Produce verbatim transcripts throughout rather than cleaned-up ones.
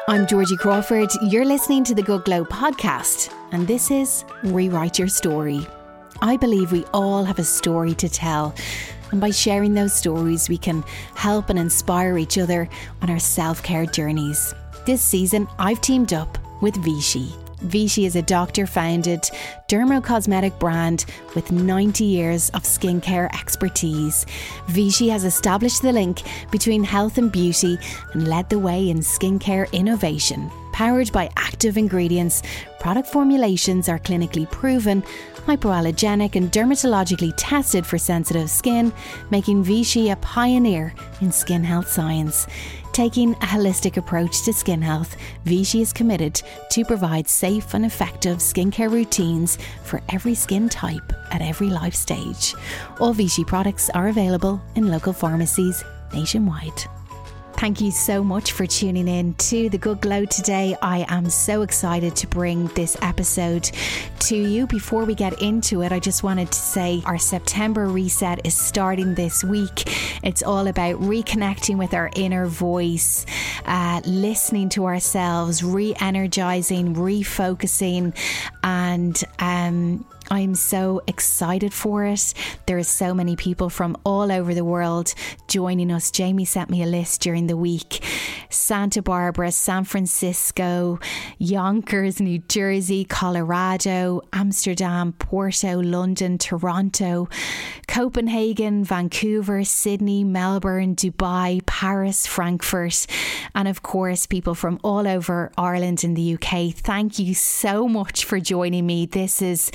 I'm Georgie Crawford. You're listening to the Good Glow podcast, and this is Rewrite Your Story. I believe we all have a story to tell, and by sharing those stories, we can help and inspire each other on our self-care journeys. This season, I've teamed up with Vichy. Vichy is a doctor-founded dermocosmetic brand with ninety years of skincare expertise. Vichy has established the link between health and beauty and led the way in skincare innovation. Powered by active ingredients, product formulations are clinically proven, hypoallergenic and dermatologically tested for sensitive skin, making Vichy a pioneer in skin health science. Taking a holistic approach to skin health, Vichy is committed to provide safe and effective skincare routines for every skin type at every life stage. All Vichy products are available in local pharmacies nationwide. Thank you so much for tuning in to The Good Glow today. I am so excited to bring this episode to you. Before we get into it, I just wanted to say our September reset is starting this week. It's all about reconnecting with our inner voice, uh, listening to ourselves, re-energizing, refocusing, and um I'm so excited for it. There are so many people from all over the world joining us. Jamie sent me a list during the week. Santa Barbara, San Francisco, Yonkers, New Jersey, Colorado, Amsterdam, Porto, London, Toronto, Copenhagen, Vancouver, Sydney, Melbourne, Dubai, Paris, Frankfurt, and of course people from all over Ireland and the U K. Thank you so much for joining me. This is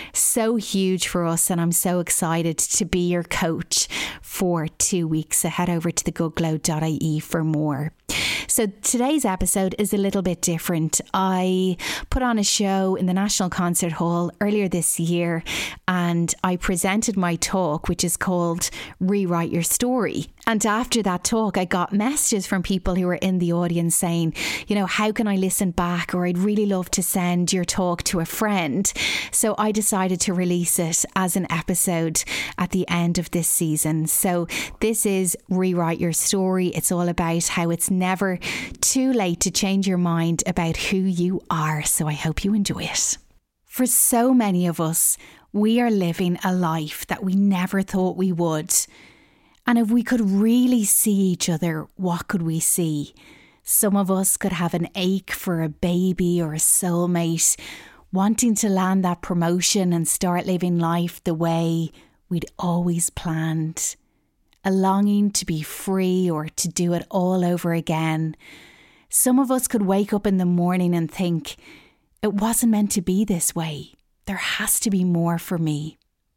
so huge for us, and I'm so excited to be your coach for two weeks. So head over to the good glow dot I E for more. So today's episode is a little bit different. I put on a show in the National Concert Hall earlier this year, and I presented my talk, which is called Rewrite Your Story. And after that talk, I got messages from people who were in the audience saying, you know, how can I listen back? Or I'd really love to send your talk to a friend. So I decided to release it as an episode at the end of this season. So this is Rewrite Your Story. It's all about how it's never too late to change your mind about who you are. So I hope you enjoy it. For so many of us, we are living a life that we never thought we would. And if we could really see each other, what could we see? Some of us could have an ache for a baby or a soulmate, wanting to land that promotion and start living life the way we'd always planned. A longing to be free or to do it all over again. Some of us could wake up in the morning and think, it wasn't meant to be this way. There has to be more for me.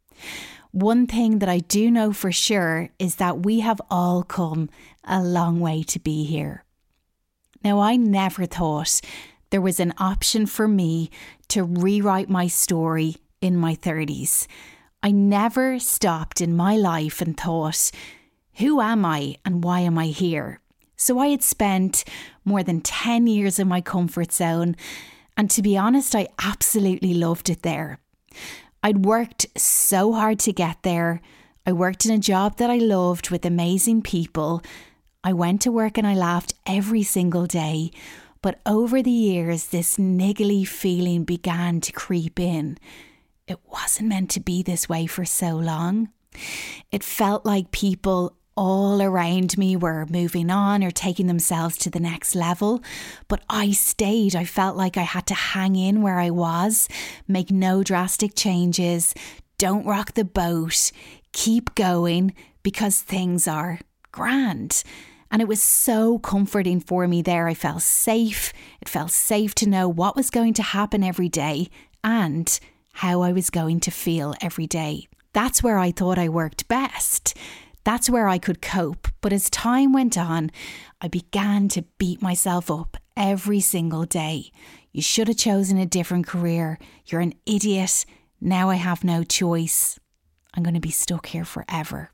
One thing that I do know for sure is that we have all come a long way to be here. Now, I never thought there was an option for me to rewrite my story in my thirties. I never stopped in my life and thought, who am I and why am I here? So I had spent more than ten years in my comfort zone, and to be honest, I absolutely loved it there. I'd worked so hard to get there. I worked in a job that I loved with amazing people. I went to work and I laughed every single day. But over the years, this niggly feeling began to creep in. It wasn't meant to be this way for so long. It felt like people all around me were moving on or taking themselves to the next level. But I stayed. I felt like I had to hang in where I was, make no drastic changes, don't rock the boat, keep going because things are grand. And it was so comforting for me there. I felt safe. It felt safe to know what was going to happen every day and how I was going to feel every day. That's where I thought I worked best. That's where I could cope. But as time went on, I began to beat myself up every single day. You should have chosen a different career. You're an idiot. Now I have no choice. I'm going to be stuck here forever.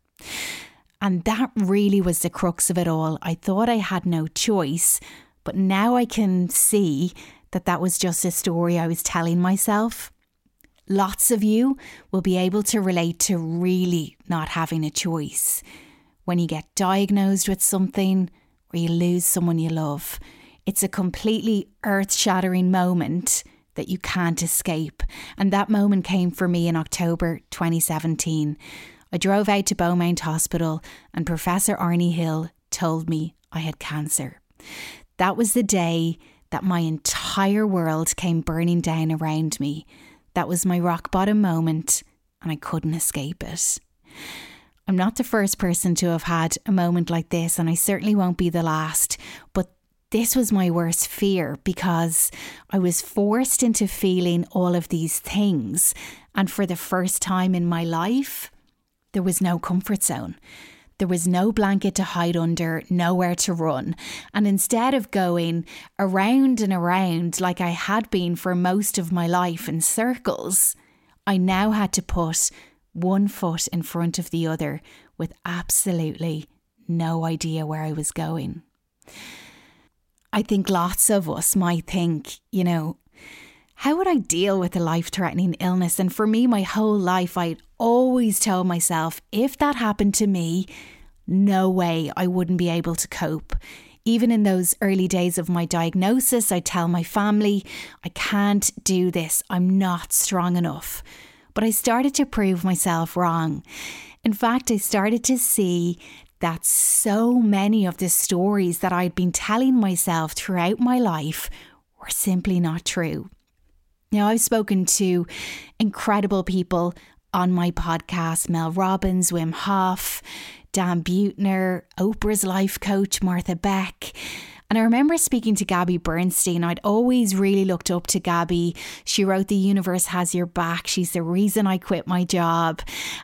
And that really was the crux of it all. I thought I had no choice, but now I can see that that was just a story I was telling myself. Lots of you will be able to relate to really not having a choice. When you get diagnosed with something or you lose someone you love, It's a completely earth-shattering moment that you can't escape. And that moment came for me in October twenty seventeen. I drove out to Beaumont Hospital and Professor Arnie Hill told me I had cancer. That was the day that my entire world came burning down around me. That was my rock bottom moment and I couldn't escape it. I'm not the first person to have had a moment like this, and I certainly won't be the last, but this was my worst fear because I was forced into feeling all of these things, and for the first time in my life, there was no comfort zone. There was no blanket to hide under, nowhere to run. And instead of going around and around like I had been for most of my life in circles, I now had to put one foot in front of the other with absolutely no idea where I was going. I think lots of us might think, you know, how would I deal with a life-threatening illness? And for me, my whole life, I'd always told myself, if that happened to me, no way I wouldn't be able to cope. Even in those early days of my diagnosis, I'd tell my family, I can't do this. I'm not strong enough. But I started to prove myself wrong. In fact, I started to see that so many of the stories that I'd been telling myself throughout my life were simply not true. Now, I've spoken to incredible people on my podcast, Mel Robbins, Wim Hof, Dan Buettner, Oprah's life coach, Martha Beck. And I remember speaking to Gabby Bernstein. I'd always really looked up to Gabby. She wrote The Universe Has Your Back. She's the reason I quit my job.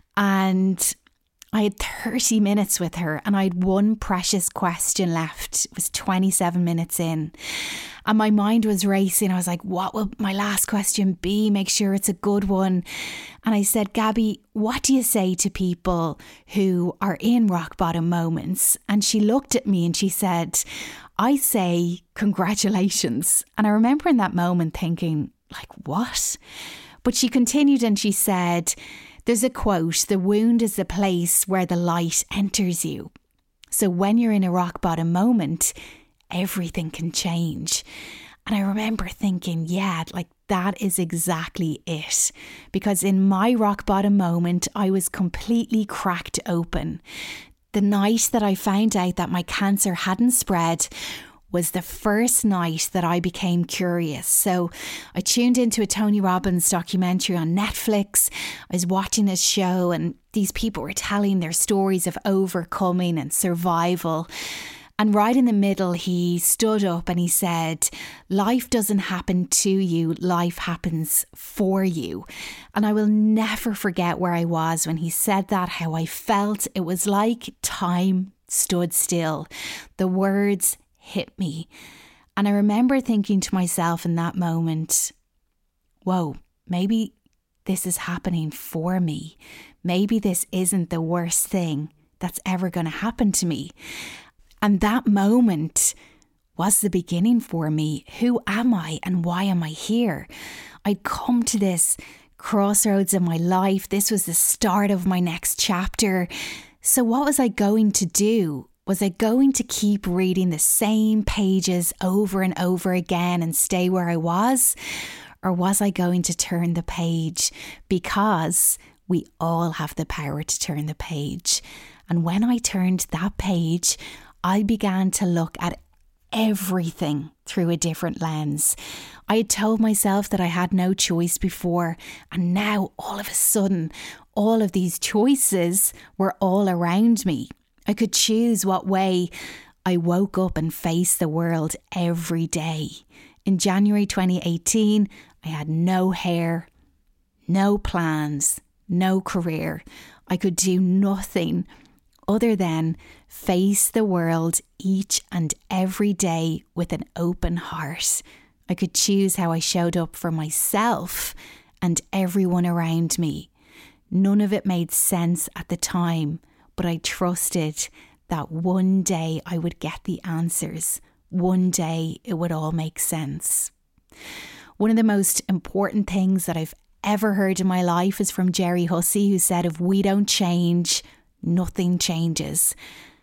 And I had thirty minutes with her and I had one precious question left. It was twenty-seven minutes in. And my mind was racing. I was like, what will my last question be? Make sure it's a good one. And I said, Gabby, what do you say to people who are in rock bottom moments? And she looked at me and she said, I say congratulations. And I remember in that moment thinking, like, what? But she continued and she said, there's a quote, the wound is the place where the light enters you. So when you're in a rock bottom moment, everything can change. And I remember thinking, yeah, like that is exactly it. Because in my rock bottom moment, I was completely cracked open. The night that I found out that my cancer hadn't spread was the first night that I became curious. So I tuned into a Tony Robbins documentary on Netflix. I was watching his show and these people were telling their stories of overcoming and survival. And right in the middle, he stood up and he said, life doesn't happen to you, life happens for you. And I will never forget where I was when he said that, how I felt. It was like time stood still. The words hit me. And I remember thinking to myself in that moment, whoa, maybe this is happening for me. Maybe this isn't the worst thing that's ever going to happen to me. And that moment was the beginning for me. Who am I and why am I here? I'd come to this crossroads in my life. This was the start of my next chapter. So what was I going to do? Was I going to keep reading the same pages over and over again and stay where I was? Or was I going to turn the page? Because we all have the power to turn the page. And when I turned that page, I began to look at everything through a different lens. I had told myself that I had no choice before, and now all of a sudden, all of these choices were all around me. I could choose what way I woke up and faced the world every day. In January twenty eighteen, I had no hair, no plans, no career. I could do nothing other than face the world each and every day with an open heart. I could choose how I showed up for myself and everyone around me. None of it made sense at the time, but I trusted that one day I would get the answers. One day it would all make sense. One of the most important things that I've ever heard in my life is from Jerry Hussey, who said, if we don't change, nothing changes.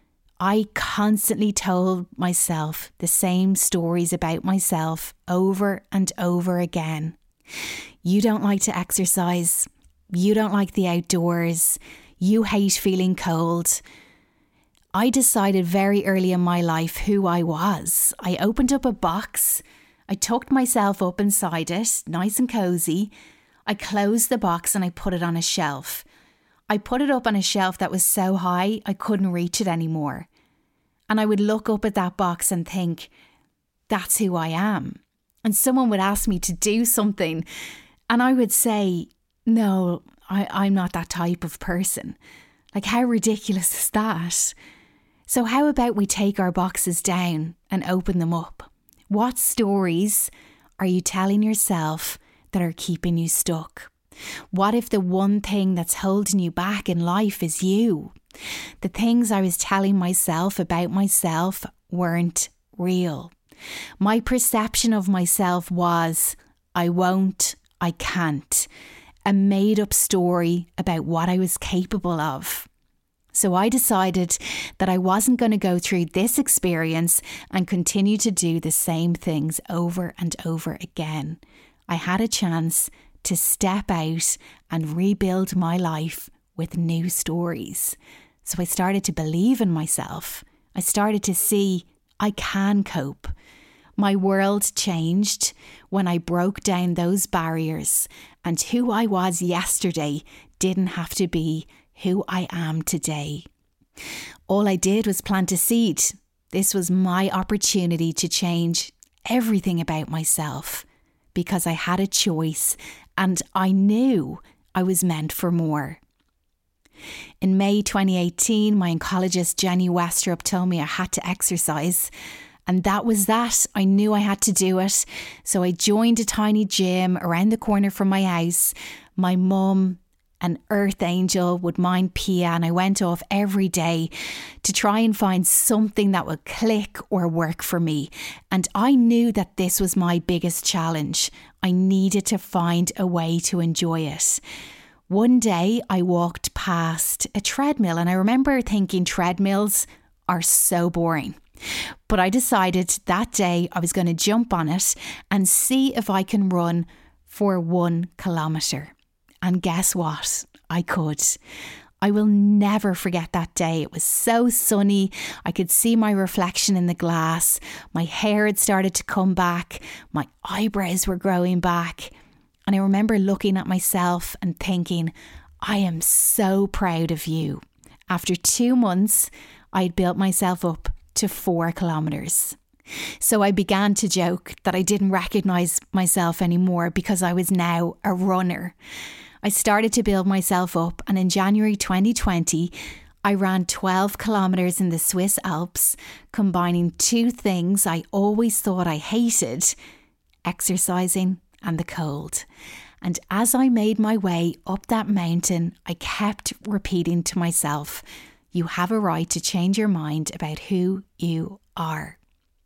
I constantly told myself the same stories about myself over and over again. You don't like to exercise. You don't like the outdoors. You hate feeling cold. I decided very early in my life who I was. I opened up a box. I tucked myself up inside it, nice and cozy. I closed the box and I put it on a shelf. I put it up on a shelf that was so high I couldn't reach it anymore. And I would look up at that box and think, that's who I am. And someone would ask me to do something and I would say, no, I, I'm not that type of person. Like, how ridiculous is that? So how about we take our boxes down and open them up? What stories are you telling yourself that are keeping you stuck? What if the one thing that's holding you back in life is you? The things I was telling myself about myself weren't real. My perception of myself was, I won't, I can't. A made-up story about what I was capable of. So I decided that I wasn't going to go through this experience and continue to do the same things over and over again. I had a chance to step out and rebuild my life with new stories. So I started to believe in myself. I started to see I can cope. My world changed when I broke down those barriers, and who I was yesterday didn't have to be who I am today. All I did was plant a seed. This was my opportunity to change everything about myself because I had a choice and I knew I was meant for more. In May twenty eighteen, my oncologist Jenny Westrup told me I had to exercise. And that was that. I knew I had to do it. So I joined a tiny gym around the corner from my house. My mum, an earth angel, would mind Pia, and I went off every day to try and find something that would click or work for me. And I knew that this was my biggest challenge. I needed to find a way to enjoy it. One day I walked past a treadmill and I remember thinking treadmills are so boring. But I decided that day I was going to jump on it and see if I can run for one kilometre. And guess what? I could. I will never forget that day. It was so sunny. I could see my reflection in the glass. My hair had started to come back. My eyebrows were growing back. And I remember looking at myself and thinking, I am so proud of you. After two months, I had built myself up to four kilometres. So I began to joke that I didn't recognise myself anymore because I was now a runner. I started to build myself up, and in January twenty twenty, I ran twelve kilometres in the Swiss Alps, combining two things I always thought I hated: exercising and the cold. And as I made my way up that mountain, I kept repeating to myself, you have a right to change your mind about who you are.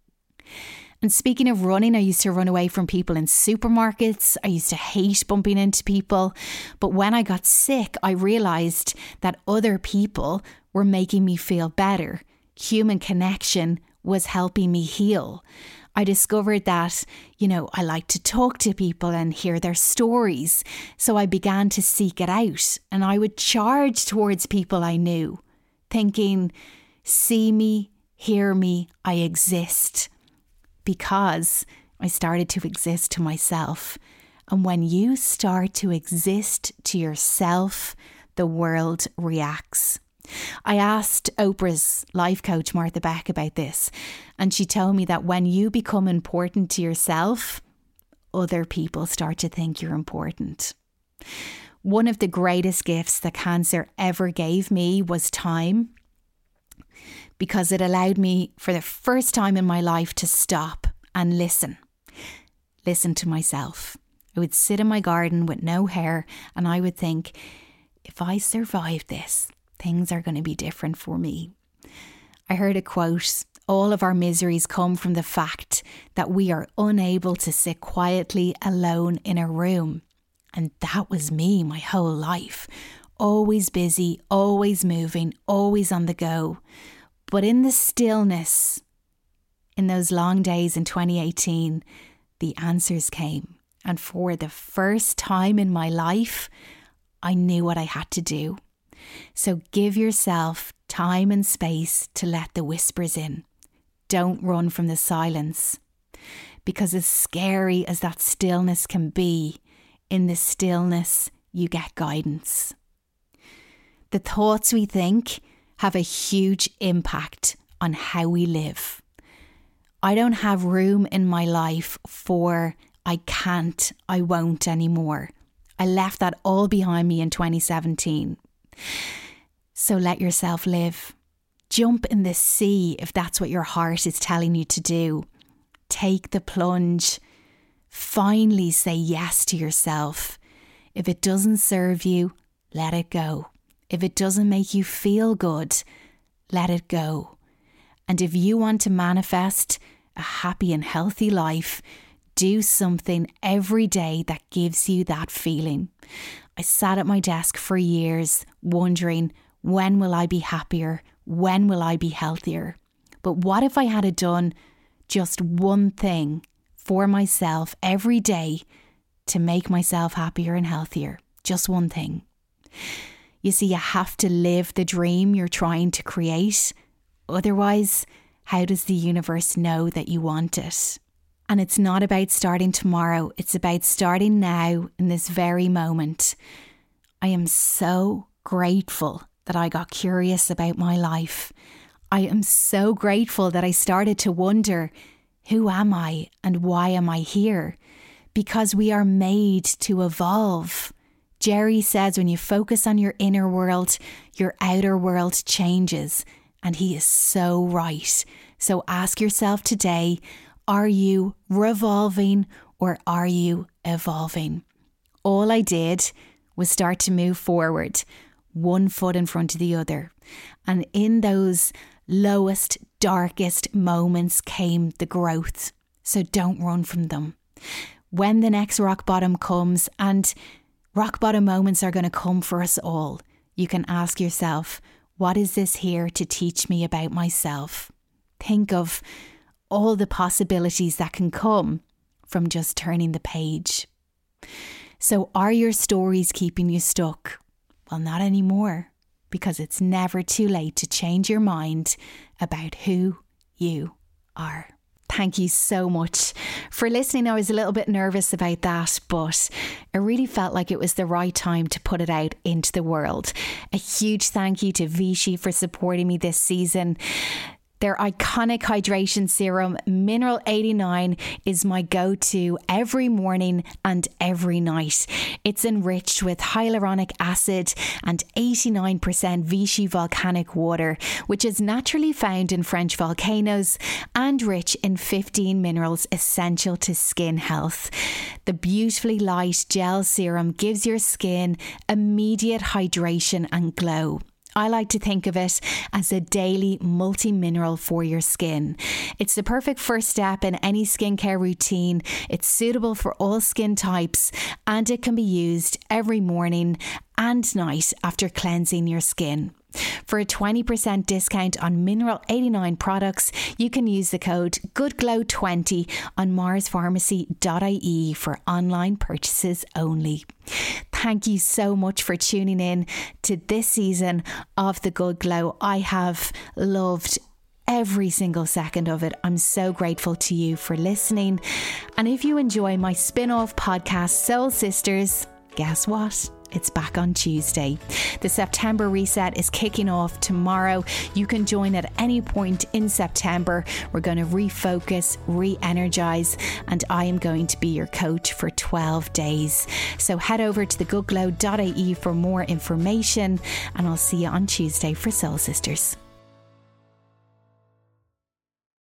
And speaking of running, I used to run away from people in supermarkets. I used to hate bumping into people. But when I got sick, I realised that other people were making me feel better. Human connection was helping me heal. I discovered that, you know, I like to talk to people and hear their stories. So I began to seek it out, and I would charge towards people I knew, thinking, see me, hear me, I exist. Because I started to exist to myself. And when you start to exist to yourself, the world reacts. I asked Oprah's life coach, Martha Beck, about this. And she told me that when you become important to yourself, other people start to think you're important. One of the greatest gifts that cancer ever gave me was time, because it allowed me for the first time in my life to stop and listen. Listen to myself. I would sit in my garden with no hair and I would think, if I survive this, things are going to be different for me. I heard a quote, all of our miseries come from the fact that we are unable to sit quietly alone in a room. And that was me my whole life. Always busy, always moving, always on the go. But in the stillness, in those long days in twenty eighteen, the answers came. And for the first time in my life, I knew what I had to do. So give yourself time and space to let the whispers in. Don't run from the silence. Because as scary as that stillness can be, in the stillness you get guidance. The thoughts we think have a huge impact on how we live. I don't have room in my life for I can't, I won't anymore. I left that all behind me in twenty seventeen. So let yourself live. Jump in the sea if that's what your heart is telling you to do. Take the plunge. Finally say yes to yourself. If it doesn't serve you, let it go. If it doesn't make you feel good, let it go. And if you want to manifest a happy and healthy life, do something every day that gives you that feeling. I sat at my desk for years wondering, when will I be happier? When will I be healthier? But what if I had it done just one thing for myself every day to make myself happier and healthier? Just one thing. You see, you have to live the dream you're trying to create. Otherwise, how does the universe know that you want it? And it's not about starting tomorrow. It's about starting now in this very moment. I am so grateful that I got curious about my life. I am so grateful that I started to wonder, who am I and why am I here? Because we are made to evolve. Jerry says when you focus on your inner world, your outer world changes. And he is so right. So ask yourself today, are you revolving or are you evolving? All I did was start to move forward, one foot in front of the other. And in those lowest, darkest moments came the growth. So don't run from them. When the next rock bottom comes, and rock bottom moments are going to come for us all, you can ask yourself, what is this here to teach me about myself? Think of all the possibilities that can come from just turning the page. So are your stories keeping you stuck? Well, not anymore, because it's never too late to change your mind about who you are. Thank you so much for listening. I was a little bit nervous about that, but I really felt like it was the right time to put it out into the world. A huge thank you to Vichy for supporting me this season. Their iconic hydration serum, Mineral eighty-nine, is my go-to every morning and every night. It's enriched with hyaluronic acid and eighty-nine percent Vichy volcanic water, which is naturally found in French volcanoes and rich in fifteen minerals essential to skin health. The beautifully light gel serum gives your skin immediate hydration and glow. I like to think of it as a daily multi-mineral for your skin. It's the perfect first step in any skincare routine. It's suitable for all skin types and it can be used every morning and night after cleansing your skin. For a twenty percent discount on Mineral eighty-nine products, you can use the code good glow twenty on mars pharmacy dot I E for online purchases only. Thank you so much for tuning in to this season of The Good Glow. I have loved every single second of it. I'm so grateful to you for listening. And if you enjoy my spin-off podcast, Soul Sisters, guess what? It's back on Tuesday. The September reset is kicking off tomorrow. You can join at any point in September. We're going to refocus, re-energize, and I am going to be your coach for twelve days. So head over to the good glow dot I E for more information, and I'll see you on Tuesday for Soul Sisters.